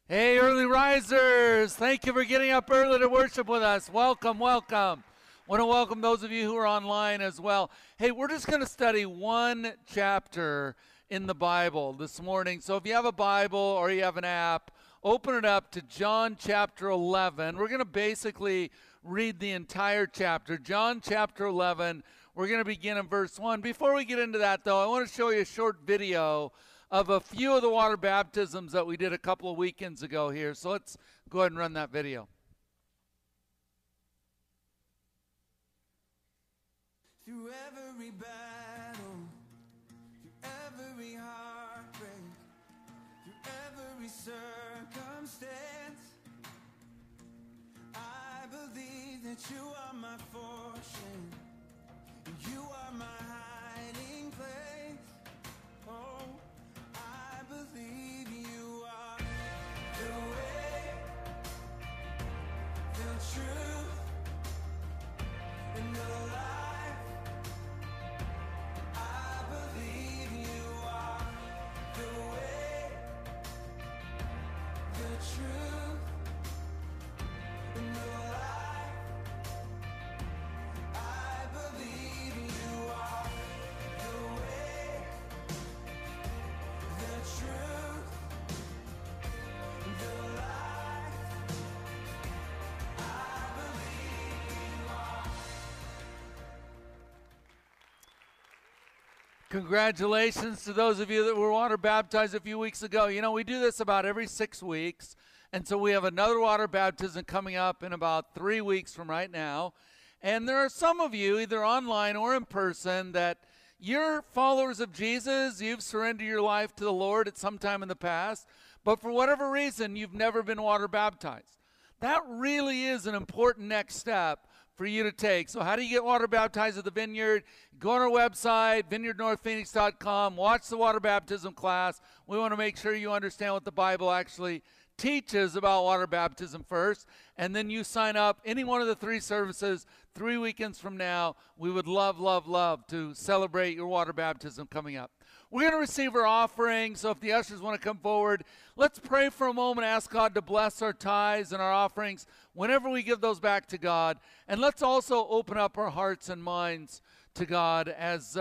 Hey, early risers, thank you for getting up early to worship with us. Welcome, welcome. Want to welcome those of you who are online as well. Hey, we're just going to study one chapter in the Bible this morning. So if you have a Bible or you have an app, open it up to John chapter 11. We're going to basically read the entire chapter. John chapter 11, we're going to begin in verse 1. Before we get into that, though, I want to show you a short video of a few of the water baptisms that we did a couple of weekends ago here. So let's go ahead and run that video. Through every battle, through every heartbreak, through every circumstance, I believe that you are my fortune, you are my hiding place. Oh, I believe you are the way, the truth, and the life. I believe you are the way, the truth, and the life. I believe you are the way, the truth, the life. I believe you are. Congratulations to those of you that were water baptized a few weeks ago. You know, we do this about every 6 weeks, and so we have another water baptism coming up in about 3 weeks from right now. And there are some of you, either online or in person, that you're followers of Jesus. You've surrendered your life to the Lord at some time in the past, but for whatever reason, you've never been water baptized. That really is an important next step for you to take. So how do you get water baptized at the Vineyard? Go on our website, vineyardnorthphoenix.com, watch the water baptism class. We want to make sure you understand what the Bible actually teaches about water baptism first, and then you sign up any one of the 3 services 3 weekends from now. We would love, love, love to celebrate your water baptism coming up. We're going to receive our offering, so if the ushers want to come forward, let's pray for a moment, ask God to bless our tithes and our offerings whenever we give those back to God. And let's also open up our hearts and minds to God as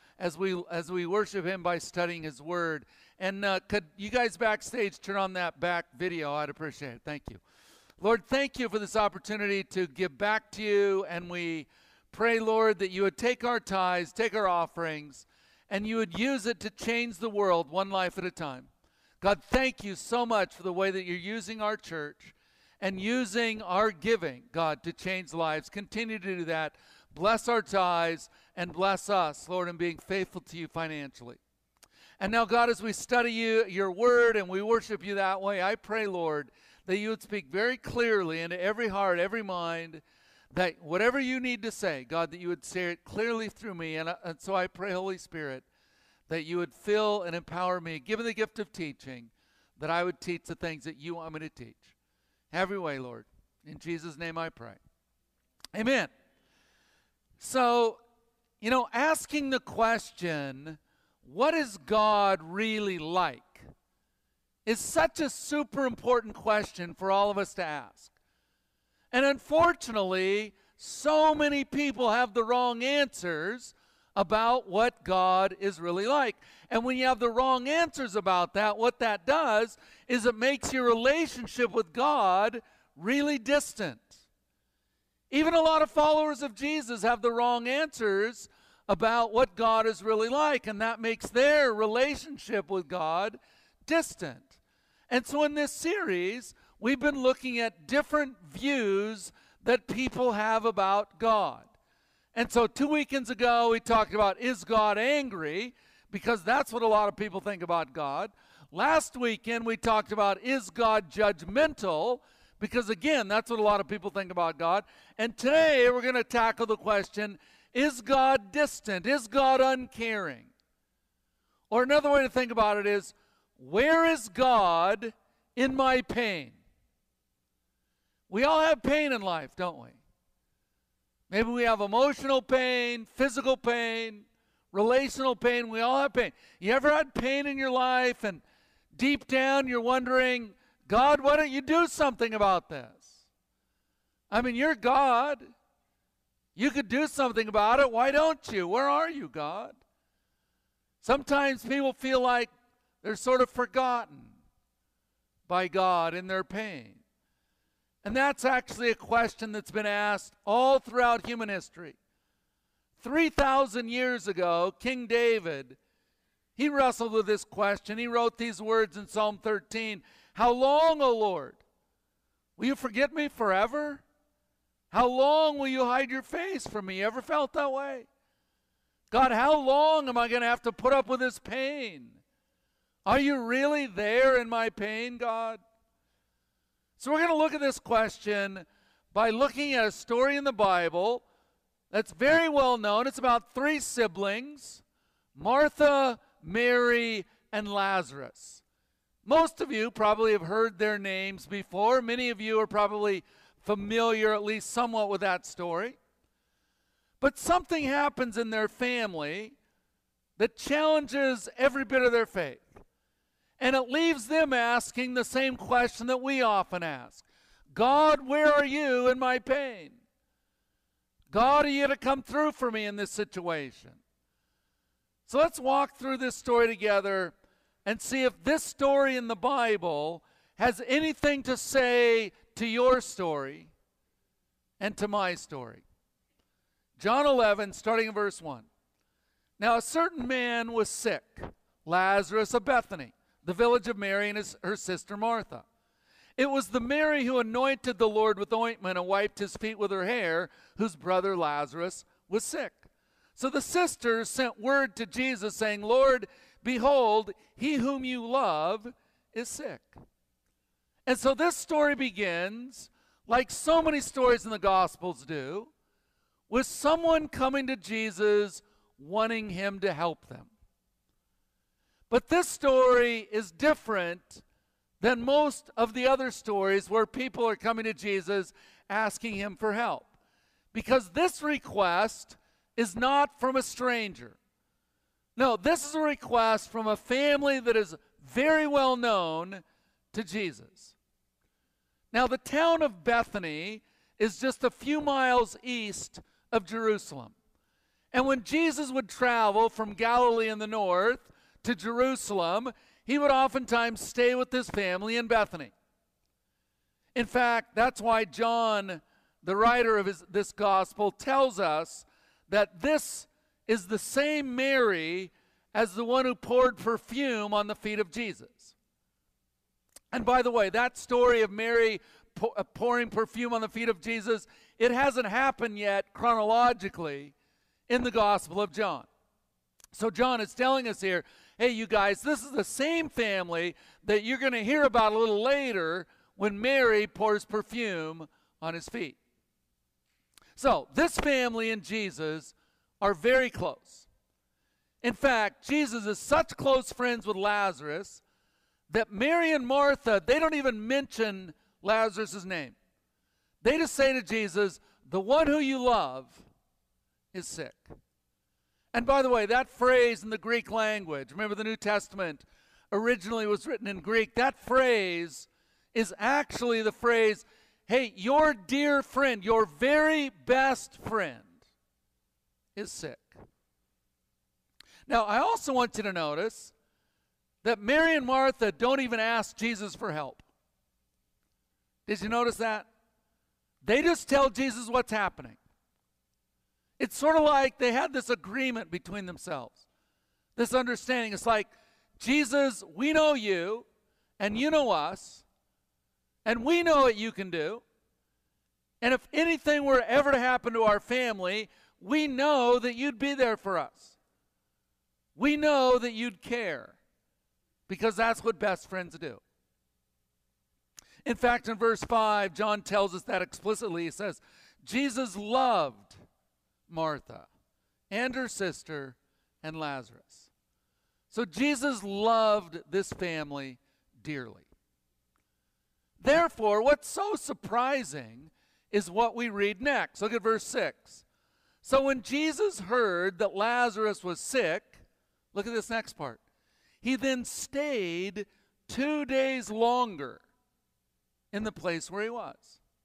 we worship Him by studying His Word. And could you guys backstage turn on that back video? I'd appreciate it. Thank you. Lord, thank you for this opportunity to give back to you. And we pray, Lord, that you would take our tithes, take our offerings, and you would use it to change the world one life at a time. God, thank you so much for the way that you're using our church and using our giving, God, to change lives. Continue to do that. Bless our tithes and bless us, Lord, in being faithful to you financially. And now, God, as we study your word and we worship you that way, I pray, Lord, that you would speak very clearly into every heart, every mind, that whatever you need to say, God, that you would say it clearly through me. And so I pray, Holy Spirit, that you would fill and empower me, give me the gift of teaching, that I would teach the things that you want me to teach. Have your way, Lord. In Jesus' name I pray. Amen. So, you know, asking the question, what is God really like, is such a super important question for all of us to ask. And unfortunately, so many people have the wrong answers about what God is really like. And when you have the wrong answers about that, what that does is it makes your relationship with God really distant. Even a lot of followers of Jesus have the wrong answers about what God is really like, and that makes their relationship with God distant. And so in this series, we've been looking at different views that people have about God. And so 2 weekends ago, we talked about, is God angry? Because that's what a lot of people think about God. Last weekend, we talked about, is God judgmental? Because again, that's what a lot of people think about God. And today, we're going to tackle the question, is God distant? Is God uncaring? Or another way to think about it is, where is God in my pain? We all have pain in life, don't we? Maybe we have emotional pain, physical pain, relational pain. We all have pain. You ever had pain in your life and deep down you're wondering, God, why don't you do something about this? I mean, you're God. You could do something about it. Why don't you? Where are you, God? Sometimes people feel like they're sort of forgotten by God in their pain. And that's actually a question that's been asked all throughout human history. 3,000 years ago, King David, he wrestled with this question. He wrote these words in Psalm 13. How long, O Lord, will you forget me forever? How long will you hide your face from me? You ever felt that way? God, how long am I going to have to put up with this pain? Are you really there in my pain, God? So we're going to look at this question by looking at a story in the Bible that's very well known. It's about three siblings, Martha, Mary, and Lazarus. Most of you probably have heard their names before. Many of you are probably familiar, at least somewhat, with that story. But something happens in their family that challenges every bit of their faith. And it leaves them asking the same question that we often ask. God, where are you in my pain? God, are you going to come through for me in this situation? So let's walk through this story together and see if this story in the Bible has anything to say to your story and to my story. John 11, starting in verse 1. Now a certain man was sick, Lazarus of Bethany, the village of Mary and her sister Martha. It was the Mary who anointed the Lord with ointment and wiped his feet with her hair, whose brother Lazarus was sick. So the sisters sent word to Jesus, saying, Lord, behold, he whom you love is sick. And so this story begins, like so many stories in the Gospels do, with someone coming to Jesus wanting him to help them. But this story is different than most of the other stories where people are coming to Jesus asking him for help. Because this request is not from a stranger. No, this is a request from a family that is very well known to Jesus. Now, the town of Bethany is just a few miles east of Jerusalem. And when Jesus would travel from Galilee in the north to Jerusalem, he would oftentimes stay with his family in Bethany. In fact, that's why John, the writer of this gospel, tells us that this is the same Mary as the one who poured perfume on the feet of Jesus. And by the way, that story of Mary pouring perfume on the feet of Jesus, it hasn't happened yet chronologically in the Gospel of John. So John is telling us here, hey, you guys, this is the same family that you're going to hear about a little later when Mary pours perfume on his feet. So this family and Jesus are very close. In fact, Jesus is such close friends with Lazarus that Mary and Martha, they don't even mention Lazarus' name. They just say to Jesus, the one who you love is sick. And by the way, that phrase in the Greek language, remember the New Testament originally was written in Greek, that phrase is actually the phrase, hey, your dear friend, your very best friend is sick. Now, I also want you to notice that Mary and Martha don't even ask Jesus for help. Did you notice that? They just tell Jesus what's happening. It's sort of like they had this agreement between themselves, this understanding. It's like, Jesus, we know you, and you know us, and we know what you can do. And if anything were ever to happen to our family, we know that you'd be there for us. We know that you'd care, because that's what best friends do. In fact, in verse 5, John tells us that explicitly. He says, Jesus loved Martha and her sister and Lazarus. So Jesus loved this family dearly. Therefore, what's so surprising is what we read next. Look at verse 6. So when Jesus heard that Lazarus was sick, look at this next part. He then stayed 2 days longer in the place where he was.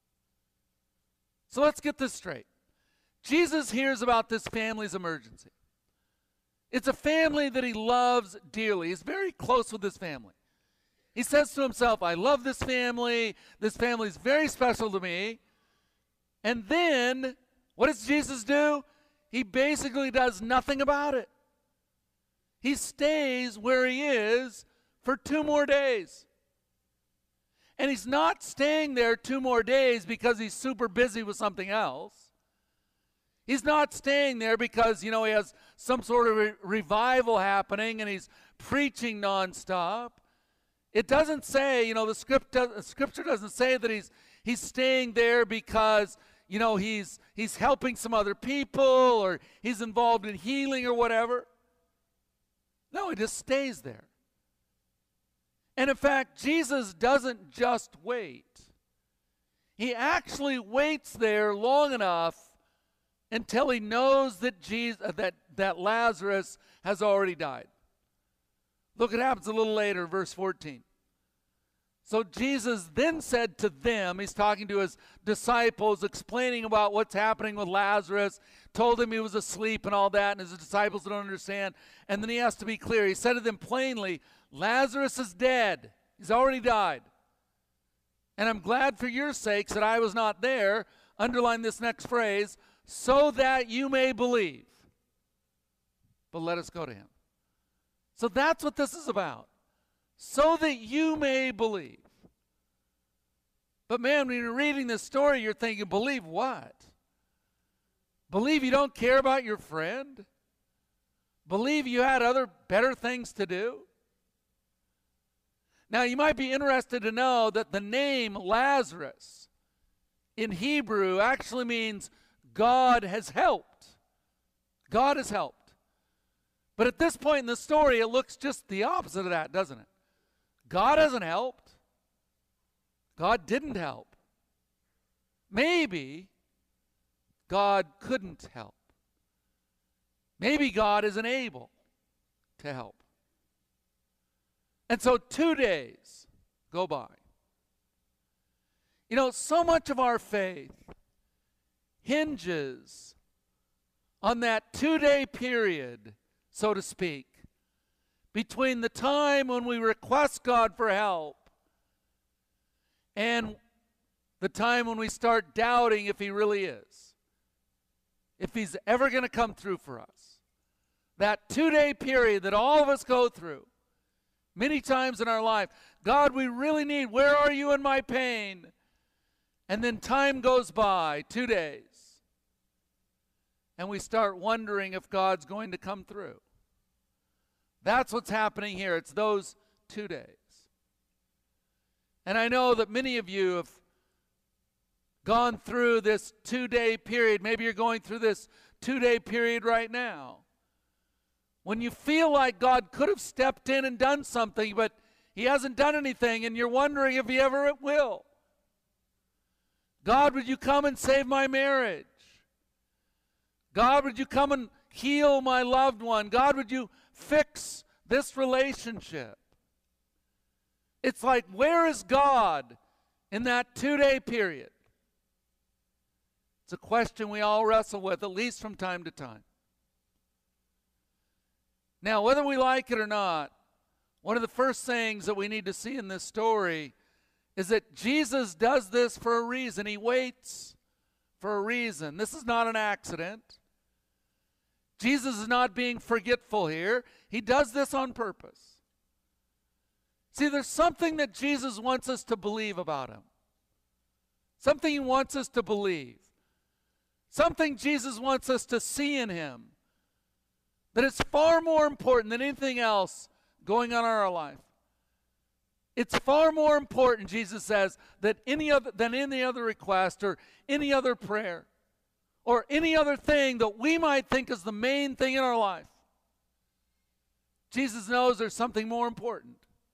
So let's get this straight. Jesus hears about this family's emergency. It's a family that he loves dearly. He's very close with this family. He says to himself, I love this family. This family is very special to me. And then, what does Jesus do? He basically does nothing about it. He stays where he is for 2 more days. And he's not staying there 2 more days because he's super busy with something else. He's not staying there because, he has some sort of revival happening and he's preaching nonstop. It doesn't say, the scripture doesn't say that he's staying there because, he's helping some other people or he's involved in healing or whatever. No, he just stays there. And in fact, Jesus doesn't just wait. He actually waits there long enough until he knows that that Lazarus has already died. Look, it happens a little later, verse 14. So Jesus then said to them, he's talking to his disciples, explaining about what's happening with Lazarus, told him he was asleep and all that, and his disciples don't understand. And then he has to be clear. He said to them plainly, Lazarus is dead. He's already died. And I'm glad for your sakes that I was not there. Underline this next phrase, so that you may believe. But let us go to him. So that's what this is about. So that you may believe. But man, when you're reading this story, you're thinking, believe what? Believe you don't care about your friend? Believe you had other better things to do? Now, you might be interested to know that the name Lazarus in Hebrew actually means God has helped. God has helped. But at this point in the story, it looks just the opposite of that, doesn't it? God hasn't helped. God didn't help. Maybe God couldn't help. Maybe God isn't able to help. And so 2 days go by. So much of our faith hinges on that 2-day period, so to speak, between the time when we request God for help and the time when we start doubting if he really is, if he's ever going to come through for us. That 2-day period that all of us go through many times in our life. God, we really need, where are you in my pain? And then time goes by, 2 days, and we start wondering if God's going to come through. That's what's happening here. It's those 2 days. And I know that many of you have gone through this 2-day period. Maybe you're going through this 2-day period right now, when you feel like God could have stepped in and done something, but he hasn't done anything, and you're wondering if he ever will. God, would you come and save my marriage? God, would you come and heal my loved one? God, would you fix this relationship? It's like, where is God in that 2-day period? It's a question we all wrestle with, at least from time to time. Now, whether we like it or not, one of the first things that we need to see in this story is that Jesus does this for a reason. He waits for a reason. This is not an accident. Jesus is not being forgetful here. He does this on purpose. See, there's something that Jesus wants us to believe about him. Something he wants us to believe. Something Jesus wants us to see in him. That it's far more important than anything else going on in our life. It's far more important, Jesus says, than any other request or any other prayer or any other thing that we might think is the main thing in our life. Jesus knows there's something more important.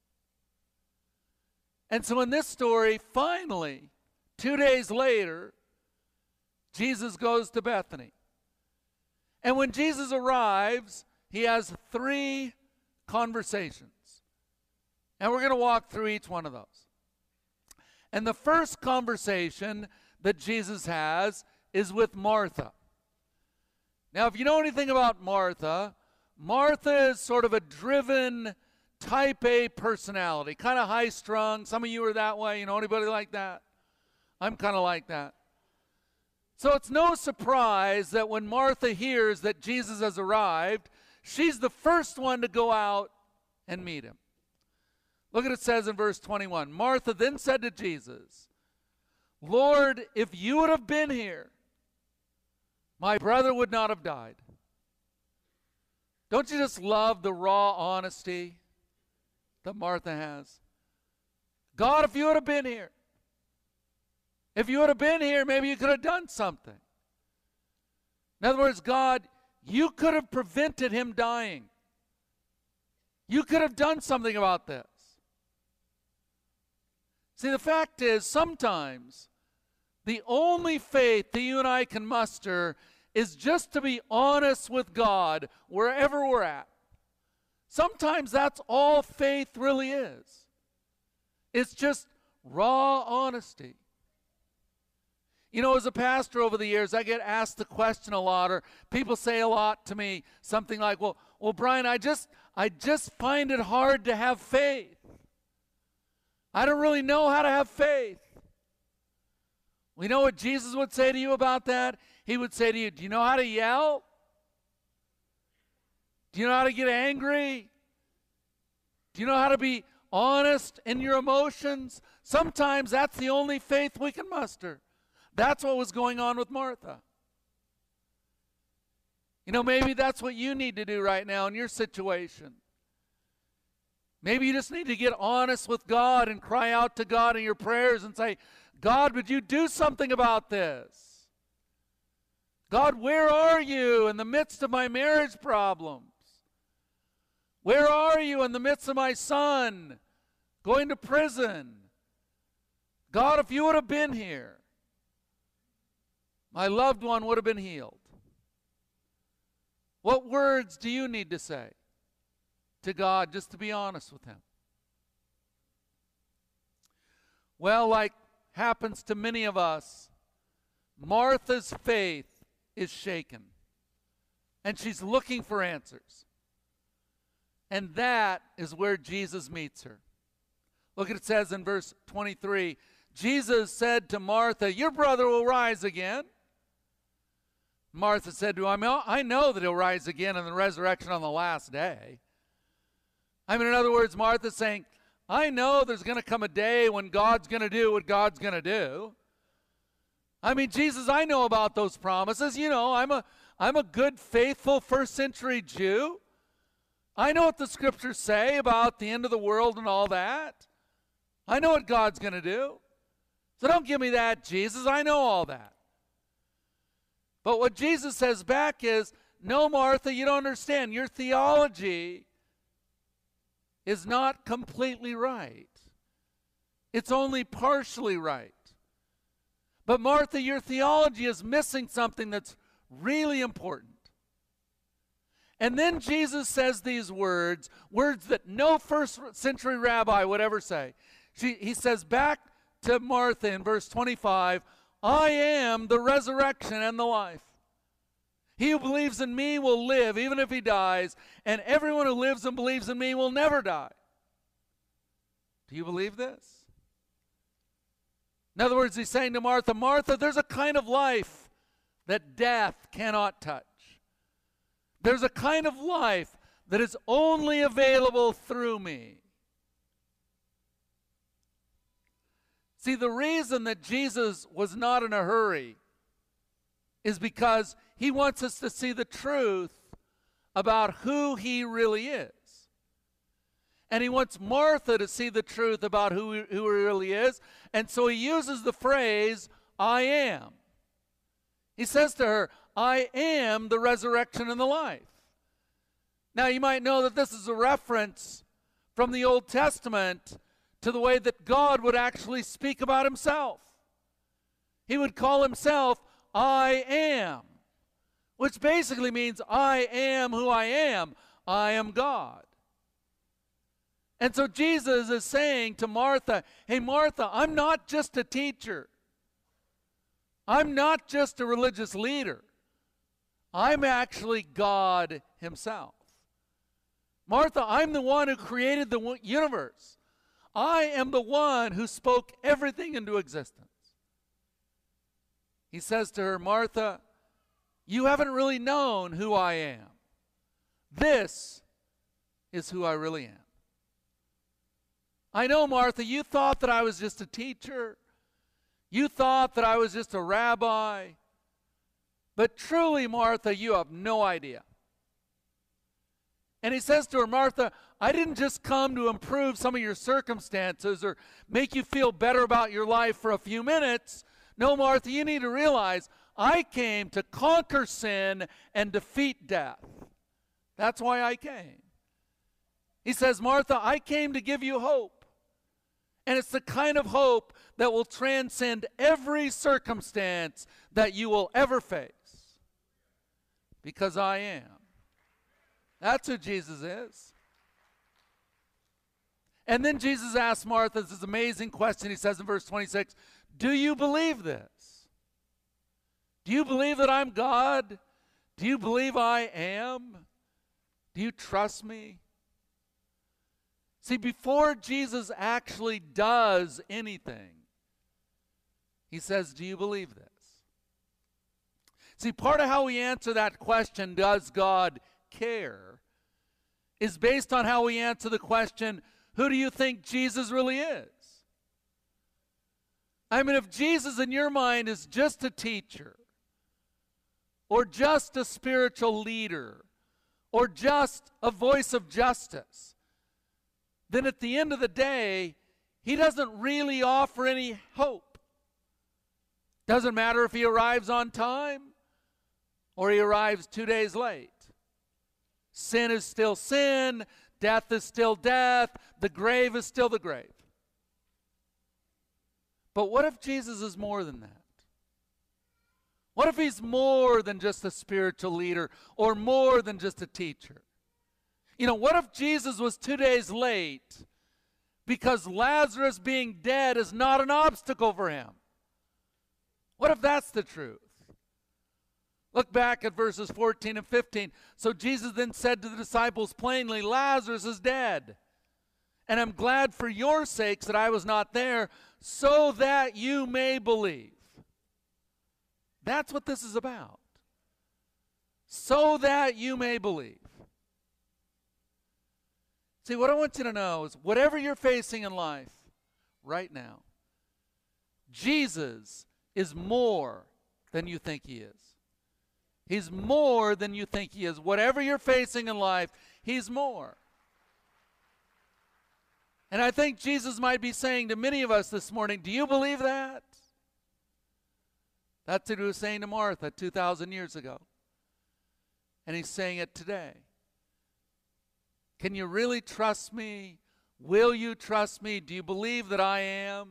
And so in this story, finally, 2 days later, Jesus goes to Bethany. And when Jesus arrives, he has 3 conversations. And we're going to walk through each one of those. And the first conversation that Jesus has is with Martha. Now, if you know anything about Martha, Martha is sort of a driven, type A personality, kind of high-strung. Some of you are that way. You know anybody like that? I'm kind of like that. So it's no surprise that when Martha hears that Jesus has arrived, she's the first one to go out and meet him. Look at what it says in verse 21. Martha then said to Jesus, Lord, if you would have been here, my brother would not have died. Don't you just love the raw honesty that Martha has? God, if you would have been here. If you would have been here, maybe you could have done something. In other words, God, you could have prevented him dying. You could have done something about this. See, the fact is, sometimes the only faith that you and I can muster is just to be honest with God wherever we're at. Sometimes that's all faith really is. It's just raw honesty. You know, as a pastor over the years, I get asked the question a lot, or people say a lot to me, something like, well, Brian, I just find it hard to have faith. I don't really know how to have faith. We know what Jesus would say to you about that? He would say to you, do you know how to yell? Do you know how to get angry? Do you know how to be honest in your emotions? Sometimes that's the only faith we can muster. That's what was going on with Martha. You know, maybe that's what you need to do right now in your situation. Maybe you just need to get honest with God and cry out to God in your prayers and say, God, would you do something about this? God, where are you in the midst of my marriage problems? Where are you in the midst of my son going to prison? God, if you would have been here, my loved one would have been healed. What words do you need to say to God just to be honest with him? Well, like happens to many of us, Martha's faith is shaken. And she's looking for answers. And that is where Jesus meets her. Look at it says in verse 23, Jesus said to Martha, your brother will rise again. Martha said to him, I know that he'll rise again in the resurrection on the last day. I mean, in other words, Martha's saying, I know there's going to come a day when God's going to do what God's going to do. I mean, Jesus, I know about those promises. You know, I'm a good, faithful first century Jew. I know what the scriptures say about the end of the world and all that. I know what God's going to do. So don't give me that, Jesus. I know all that. But what Jesus says back is, no, Martha, you don't understand. Your theology is not completely right. It's only partially right. But Martha, your theology is missing something that's really important. And then Jesus says these words that no first century rabbi would ever say. He says back to Martha in verse 25, I am the resurrection and the life. He who believes in me will live even if he dies, and everyone who lives and believes in me will never die. Do you believe this? In other words, he's saying to Martha, Martha, there's a kind of life that death cannot touch. There's a kind of life that is only available through me. See, the reason that Jesus was not in a hurry is because he wants us to see the truth about who he really is. And he wants Martha to see the truth about who he really is. And so he uses the phrase, I am. He says to her, I am the resurrection and the life. Now you might know that this is a reference from the Old Testament to the way that God would actually speak about himself. He would call himself, I am, which basically means I am who I am. I am God. And so Jesus is saying to Martha, hey, Martha, I'm not just a teacher. I'm not just a religious leader. I'm actually God himself. Martha, I'm the one who created the universe. I am the one who spoke everything into existence. He says to her, Martha, you haven't really known who I am. This is who I really am. I know, Martha, you thought that I was just a teacher. You thought that I was just a rabbi. But truly, Martha, you have no idea. And he says to her, Martha, I didn't just come to improve some of your circumstances or make you feel better about your life for a few minutes. No, Martha, you need to realize I came to conquer sin and defeat death. That's why I came. He says, Martha, I came to give you hope. And it's the kind of hope that will transcend every circumstance that you will ever face. Because I am. That's who Jesus is. And then Jesus asks Martha this amazing question. He says in verse 26, do you believe this? Do you believe that I'm God? Do you believe I am? Do you trust me? See, before Jesus actually does anything, he says, do you believe this? See, part of how we answer that question, does God care, is based on how we answer the question, who do you think Jesus really is? I mean, if Jesus in your mind is just a teacher, or just a spiritual leader, or just a voice of justice, then at the end of the day, he doesn't really offer any hope. Doesn't matter if he arrives on time or he arrives 2 days late. Sin is still sin, death is still death, the grave is still the grave. But what if Jesus is more than that? What if he's more than just a spiritual leader or more than just a teacher? You know, what if Jesus was 2 days late because Lazarus being dead is not an obstacle for him? What if that's the truth? Look back at verses 14 and 15. So Jesus then said to the disciples plainly, Lazarus is dead. And I'm glad for your sakes that I was not there, so that you may believe. That's what this is about. So that you may believe. See, what I want you to know is whatever you're facing in life right now, Jesus is more than you think he is. He's more than you think he is. Whatever you're facing in life, he's more. And I think Jesus might be saying to many of us this morning, do you believe that? That's what he was saying to Martha 2,000 years ago. And he's saying it today. Can you really trust me? Will you trust me? Do you believe that I am?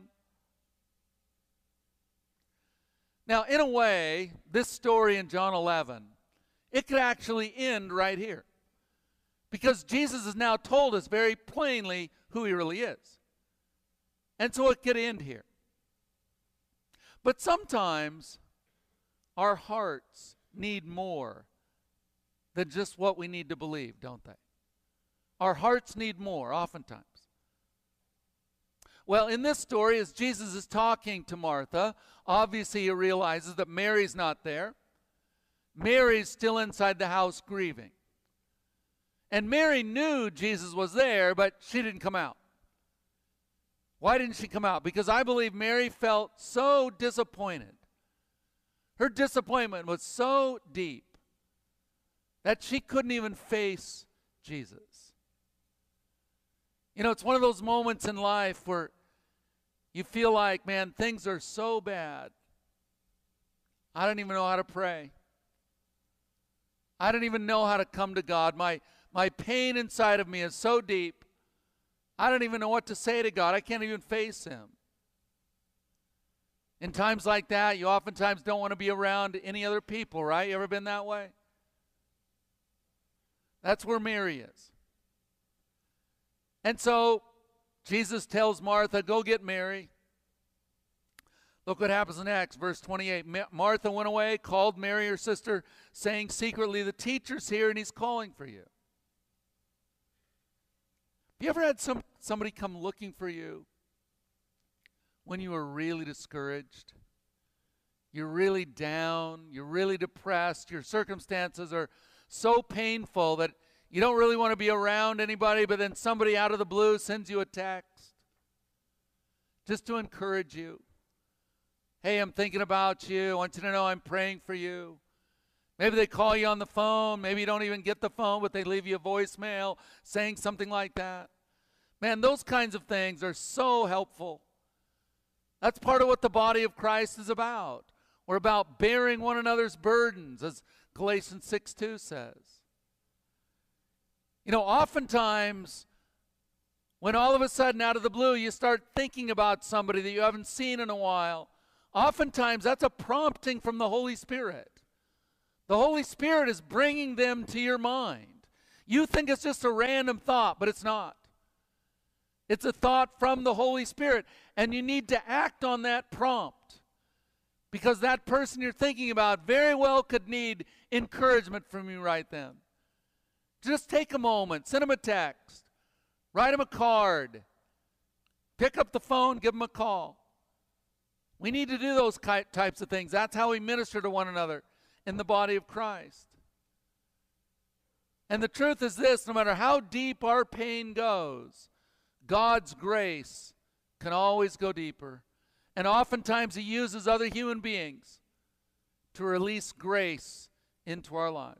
Now, in a way, this story in John 11, it could actually end right here. Because Jesus has now told us very plainly who he really is. And so it could end here. But sometimes our hearts need more than just what we need to believe, don't they? Our hearts need more, oftentimes. Well, in this story, as Jesus is talking to Martha, obviously he realizes that Mary's not there. Mary's still inside the house grieving. And Mary knew Jesus was there, but she didn't come out. Why didn't she come out? Because I believe Mary felt so disappointed. Her disappointment was so deep that she couldn't even face Jesus. You know, it's one of those moments in life where you feel like, man, things are so bad. I don't even know how to pray. I don't even know how to come to God. My pain inside of me is so deep. I don't even know what to say to God. I can't even face him. In times like that, you oftentimes don't want to be around any other people, right? You ever been that way? That's where Mary is. And so Jesus tells Martha, go get Mary. Look what happens next, verse 28. Martha went away, called Mary, her sister, saying secretly, the teacher's here and he's calling for you. Have you ever had somebody come looking for you when you were really discouraged? You're really down, you're really depressed, your circumstances are so painful that you don't really want to be around anybody, but then somebody out of the blue sends you a text just to encourage you. Hey, I'm thinking about you. I want you to know I'm praying for you. Maybe they call you on the phone. Maybe you don't even get the phone, but they leave you a voicemail saying something like that. Man, those kinds of things are so helpful. That's part of what the body of Christ is about. We're about bearing one another's burdens, as Galatians 6:2 says. You know, oftentimes, when all of a sudden, out of the blue, you start thinking about somebody that you haven't seen in a while, oftentimes that's a prompting from the Holy Spirit. The Holy Spirit is bringing them to your mind. You think it's just a random thought, but it's not. It's a thought from the Holy Spirit, and you need to act on that prompt, because that person you're thinking about very well could need encouragement from you right then. Just take a moment, send them a text, write them a card, pick up the phone, give them a call. We need to do those types of things. That's how we minister to one another in the body of Christ. And the truth is this, no matter how deep our pain goes, God's grace can always go deeper. And oftentimes he uses other human beings to release grace into our lives.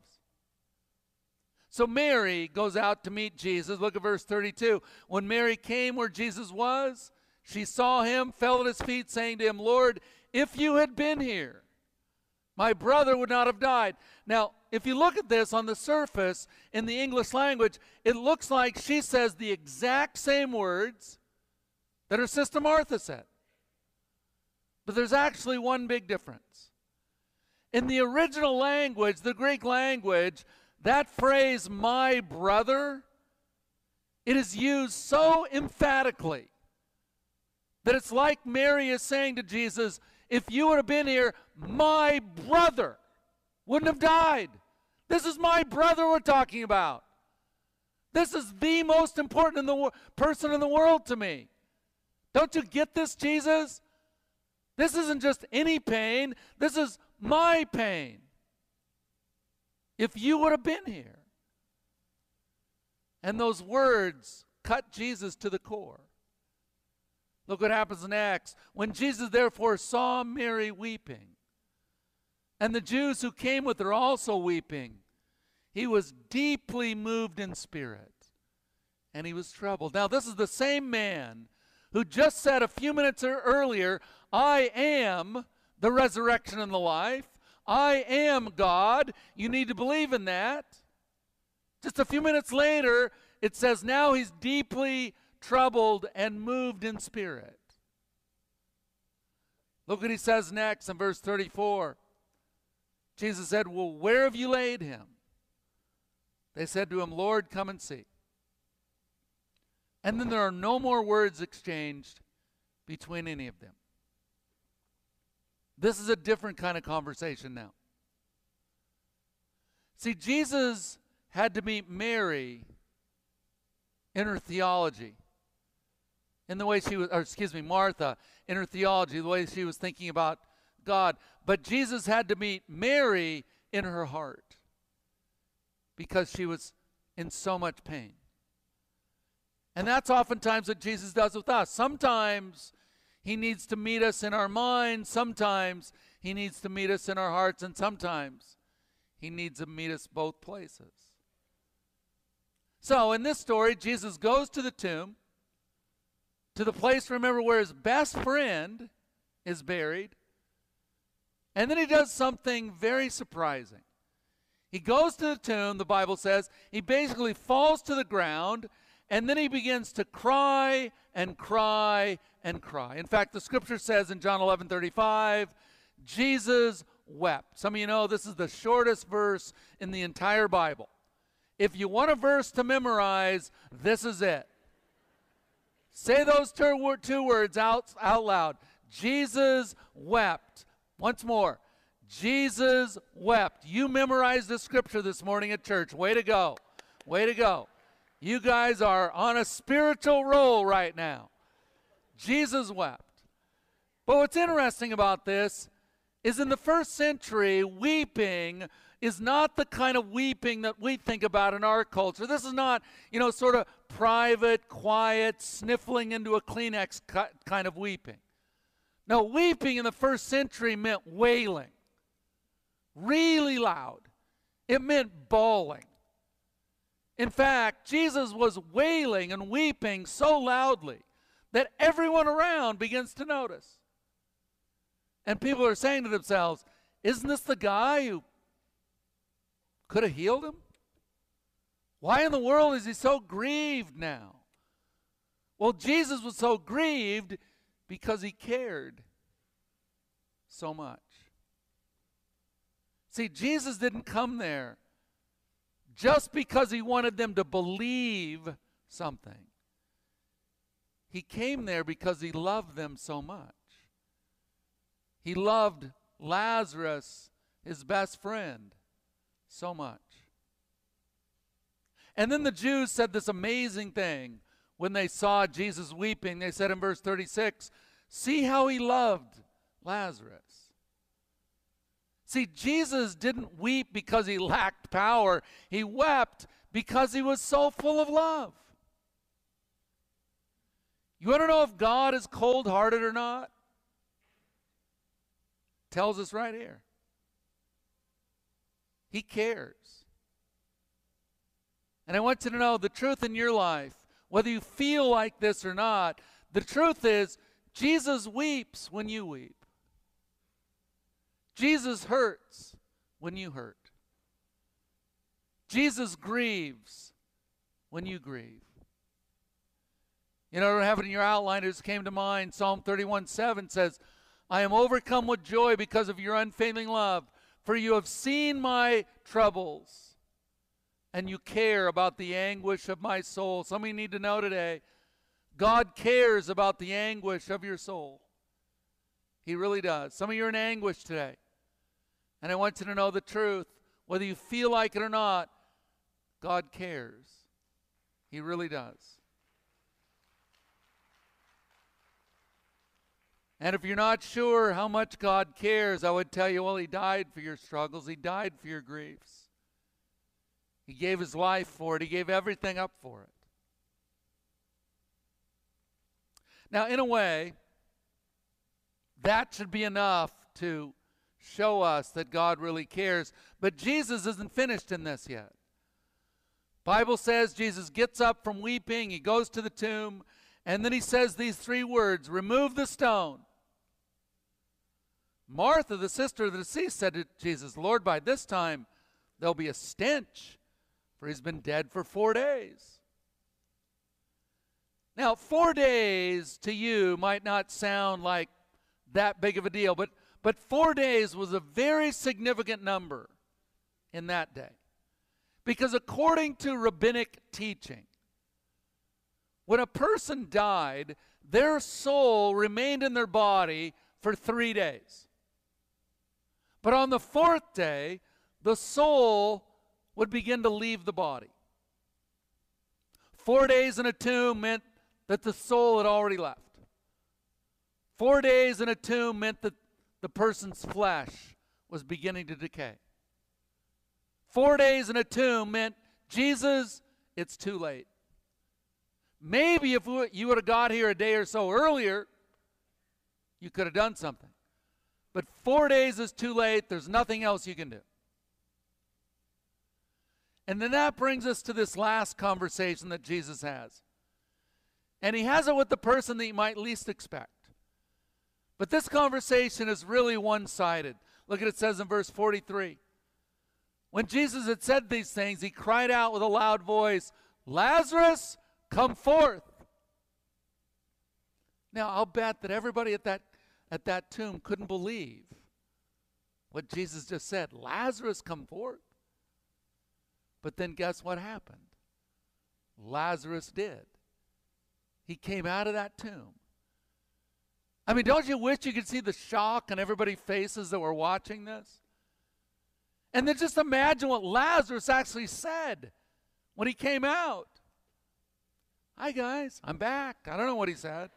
So Mary goes out to meet Jesus. Look at verse 32. When Mary came where Jesus was, she saw him, fell at his feet, saying to him, Lord, if you had been here, my brother would not have died. Now, if you look at this on the surface in the English language, it looks like she says the exact same words that her sister Martha said. But there's actually one big difference. In the original language, the Greek language, that phrase, my brother, it is used so emphatically that it's like Mary is saying to Jesus, if you would have been here, my brother wouldn't have died. This is my brother we're talking about. This is the most important person in the world to me. Don't you get this, Jesus? This isn't just any pain. This is my pain. If you would have been here. And those words cut Jesus to the core. Look what happens next. When Jesus therefore saw Mary weeping, and the Jews who came with her also weeping, he was deeply moved in spirit, and he was troubled. Now this is the same man who just said a few minutes earlier, I am the resurrection and the life. I am God. You need to believe in that. Just a few minutes later, it says now he's deeply troubled and moved in spirit. Look what he says next in verse 34. Jesus said, well, where have you laid him? They said to him, Lord, come and see. And then there are no more words exchanged between any of them. This is a different kind of conversation now. See, Jesus had to meet Mary in her theology, in the way she was, Martha, in her theology, the way she was thinking about God. But Jesus had to meet Mary in her heart because she was in so much pain. And that's oftentimes what Jesus does with us. Sometimes he needs to meet us in our minds. Sometimes he needs to meet us in our hearts. And sometimes he needs to meet us both places. So in this story, Jesus goes to the tomb, to the place, remember, where his best friend is buried. And then he does something very surprising. He goes to the tomb, the Bible says. He basically falls to the ground, and then he begins to cry and cry and cry. In fact, the scripture says in John 11:35, Jesus wept. Some of you know this is the shortest verse in the entire Bible. If you want a verse to memorize, this is it. Say those two words out loud. Jesus wept. Once more. Jesus wept. You memorized the scripture this morning at church. Way to go. Way to go. You guys are on a spiritual roll right now. Jesus wept. But what's interesting about this is in the first century, weeping is not the kind of weeping that we think about in our culture. This is not, sort of private, quiet, sniffling into a Kleenex kind of weeping. No, weeping in the first century meant wailing. Really loud. It meant bawling. In fact, Jesus was wailing and weeping so loudly that everyone around begins to notice. And people are saying to themselves, isn't this the guy who could have healed him? Why in the world is he so grieved now? Well, Jesus was so grieved because he cared so much. See, Jesus didn't come there just because he wanted them to believe something. He came there because he loved them so much. He loved Lazarus, his best friend, so much. And then the Jews said this amazing thing when they saw Jesus weeping. They said in verse 36, see how he loved Lazarus. See, Jesus didn't weep because he lacked power. He wept because he was so full of love. You want to know if God is cold-hearted or not? Tells us right here. He cares. And I want you to know the truth in your life, whether you feel like this or not, the truth is Jesus weeps when you weep. Jesus hurts when you hurt. Jesus grieves when you grieve. You know, I don't have it in your outline, it just came to mind. Psalm 31:7 says, I am overcome with joy because of your unfailing love, for you have seen my troubles, and you care about the anguish of my soul. Some of you need to know today, God cares about the anguish of your soul. He really does. Some of you are in anguish today. And I want you to know the truth. Whether you feel like it or not, God cares. He really does. And if you're not sure how much God cares, I would tell you, well, he died for your struggles. He died for your griefs. He gave his life for it. He gave everything up for it. Now, in a way, that should be enough to show us that God really cares. But Jesus isn't finished in this yet. Bible says Jesus gets up from weeping, he goes to the tomb, and then he says these three words, remove the stone. Martha, the sister of the deceased, said to Jesus, Lord, by this time there'll be a stench, for he's been dead for 4 days. Now, 4 days to you might not sound like that big of a deal, but 4 days was a very significant number in that day. Because according to rabbinic teaching, when a person died, their soul remained in their body for 3 days. But on the 4th day, the soul would begin to leave the body. 4 days in a tomb meant that the soul had already left. 4 days in a tomb meant that the person's flesh was beginning to decay. 4 days in a tomb meant, Jesus, it's too late. Maybe if you would have got here a day or so earlier, you could have done something. But 4 days is too late. There's nothing else you can do. And then that brings us to this last conversation that Jesus has. And he has it with the person that you might least expect. But this conversation is really one-sided. Look at it says in verse 43. When Jesus had said these things, he cried out with a loud voice, Lazarus, come forth. Now, I'll bet that everybody at that tomb couldn't believe what Jesus just said. Lazarus, come forth. But then guess what happened? Lazarus did. He came out of that tomb. I mean, don't you wish you could see the shock on everybody's faces that were watching this? And then just imagine what Lazarus actually said when he came out. Hi, guys. I'm back. I don't know what he said.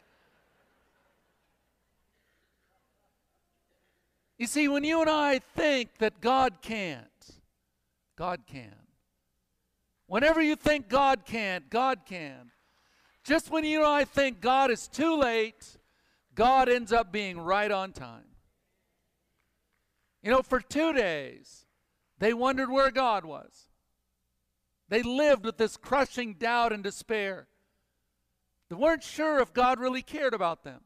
You see, when you and I think that God can't, God can. Whenever you think God can't, God can. Just when you and I think God is too late, God ends up being right on time. You know, for 2 days, they wondered where God was. They lived with this crushing doubt and despair. They weren't sure if God really cared about them.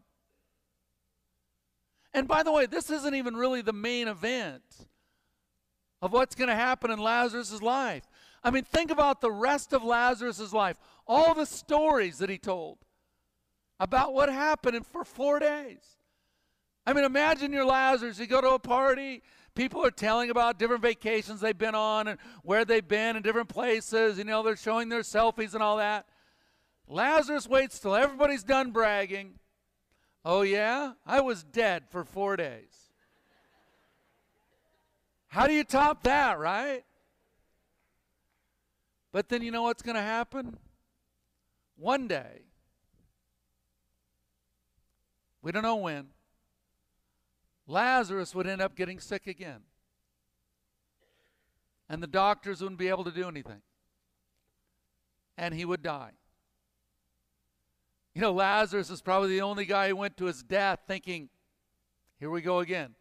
And by the way, this isn't even really the main event of what's going to happen in Lazarus' life. I mean, think about the rest of Lazarus' life. All the stories that he told about what happened for 4 days. I mean, imagine you're Lazarus. You go to a party. People are telling about different vacations they've been on and where they've been in different places. You know, they're showing their selfies and all that. Lazarus waits till everybody's done bragging. Oh, yeah? I was dead for 4 days. How do you top that, right? But then you know what's going to happen? One day, we don't know when, Lazarus would end up getting sick again. And the doctors wouldn't be able to do anything. And he would die. You know, Lazarus is probably the only guy who went to his death thinking, here we go again.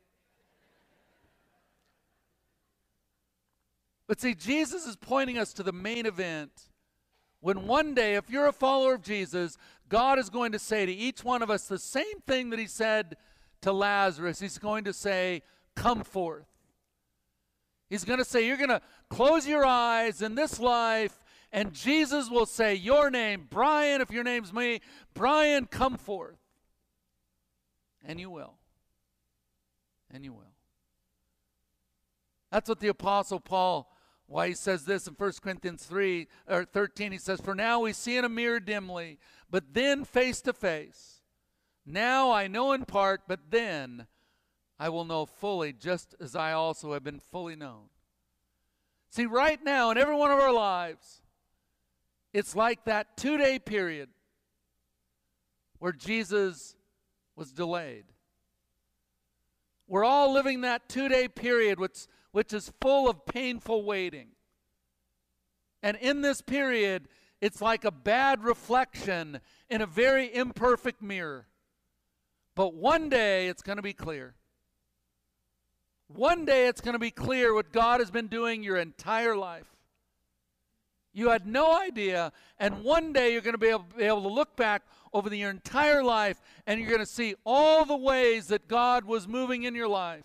But see, Jesus is pointing us to the main event when one day, if you're a follower of Jesus, God is going to say to each one of us the same thing that he said to Lazarus. He's going to say, come forth. He's going to say, you're going to close your eyes in this life, and Jesus will say, your name, Brian, if your name's me, Brian, come forth. And you will. And you will. That's what the Apostle Paul, why he says this in 1 Corinthians 13, he says, for now we see in a mirror dimly, but then face to face. Now I know in part, but then I will know fully, just as I also have been fully known. See, right now in every one of our lives, it's like that 2-day period where Jesus was delayed. We're all living that 2-day period which is full of painful waiting. And in this period, it's like a bad reflection in a very imperfect mirror. But one day it's going to be clear. One day it's going to be clear what God has been doing your entire life. You had no idea, and one day you're going to be able to look back over your entire life, and you're going to see all the ways that God was moving in your life,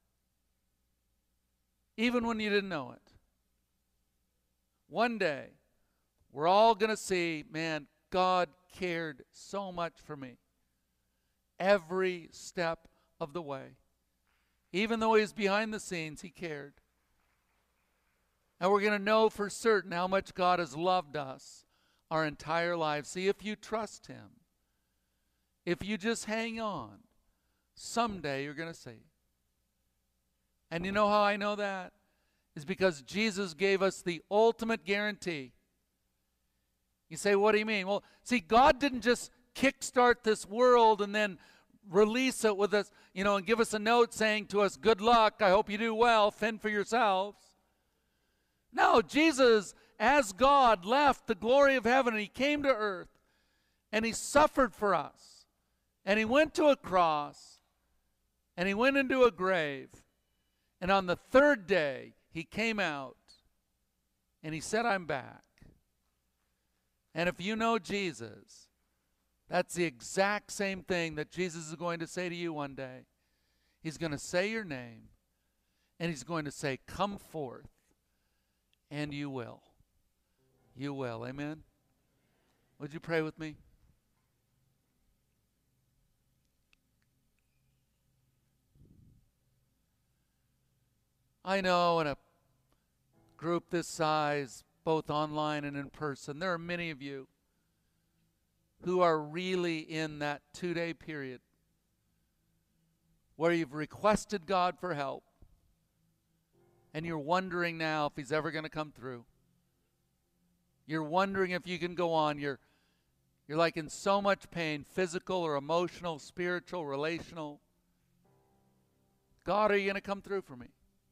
even when you didn't know it. One day, we're all going to see, man, God cared so much for me. Every step of the way. Even though he was behind the scenes, he cared. And we're going to know for certain how much God has loved us our entire lives. See, if you trust him, if you just hang on, someday you're going to see. And you know how I know that? Is because Jesus gave us the ultimate guarantee. You say, what do you mean? Well, see, God didn't just kickstart this world and then release it with us, you know, and give us a note saying to us, good luck, I hope you do well, fend for yourselves. No, Jesus, as God, left the glory of heaven and he came to earth and he suffered for us. And he went to a cross and he went into a grave. And on the third day, he came out and he said, I'm back. And if you know Jesus, that's the exact same thing that Jesus is going to say to you one day. He's going to say your name and he's going to say, come forth. And you will. You will. Amen? Would you pray with me? I know in a group this size, both online and in person, there are many of you who are really in that 2-day period where you've requested God for help and you're wondering now if he's ever going to come through. You're wondering if you can go on. You're like in so much pain, physical or emotional, spiritual, relational. God, are you going to come through for me?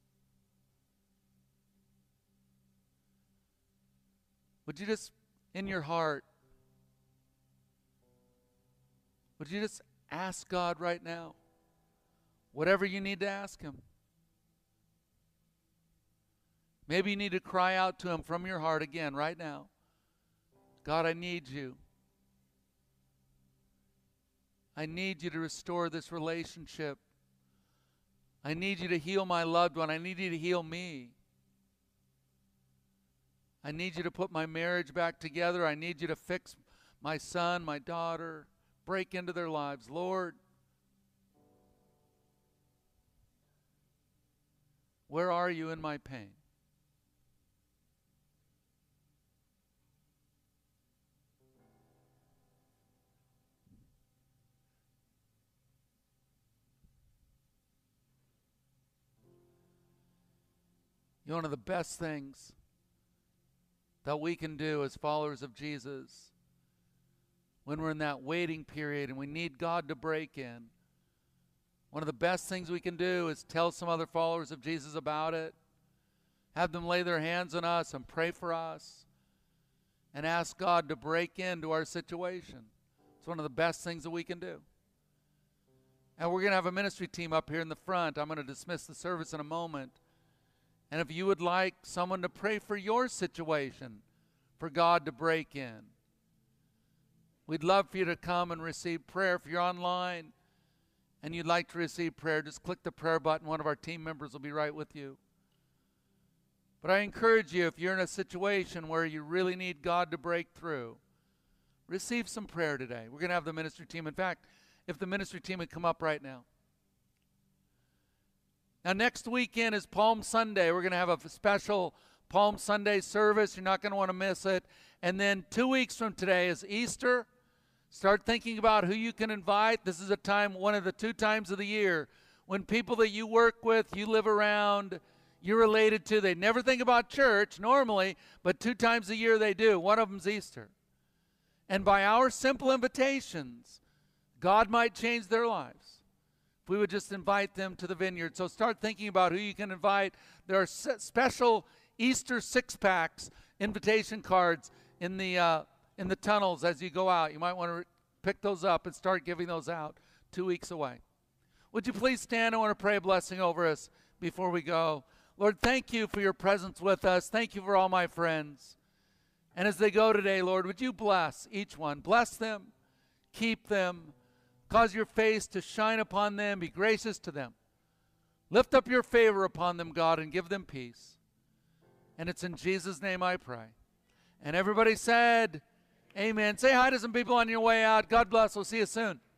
Would you just, in your heart, would you just ask God right now? Whatever you need to ask him. Maybe you need to cry out to him from your heart again right now. God, I need you. I need you to restore this relationship. I need you to heal my loved one. I need you to heal me. I need you to put my marriage back together. I need you to fix my son, my daughter, break into their lives. Lord, where are you in my pain? You know, one of the best things that we can do as followers of Jesus when we're in that waiting period and we need God to break in, one of the best things we can do is tell some other followers of Jesus about it, have them lay their hands on us and pray for us, and ask God to break into our situation. It's one of the best things that we can do. And we're going to have a ministry team up here in the front. I'm going to dismiss the service in a moment. And if you would like someone to pray for your situation, for God to break in, we'd love for you to come and receive prayer. If you're online and you'd like to receive prayer, just click the prayer button. One of our team members will be right with you. But I encourage you, if you're in a situation where you really need God to break through, receive some prayer today. We're going to have the ministry team. In fact, if the ministry team would come up right now. Now, next weekend is Palm Sunday. We're going to have a special Palm Sunday service. You're not going to want to miss it. And then 2 weeks from today is Easter. Start thinking about who you can invite. This is a time, one of the 2 times of the year, when people that you work with, you live around, you're related to, they never think about church normally, but 2 times a year they do. One of them's Easter. And by our simple invitations, God might change their lives. We would just invite them to the vineyard. So start thinking about who you can invite. There are special Easter 6-packs, invitation cards in the tunnels as you go out. You might want to pick those up and start giving those out 2 weeks away. Would you please stand? I want to pray a blessing over us before we go. Lord, thank you for your presence with us. Thank you for all my friends. And as they go today, Lord, would you bless each one? Bless them, keep them, cause your face to shine upon them, be gracious to them. Lift up your favor upon them, God, and give them peace. And it's in Jesus' name I pray. And everybody said, amen. Say hi to some people on your way out. God bless. We'll see you soon.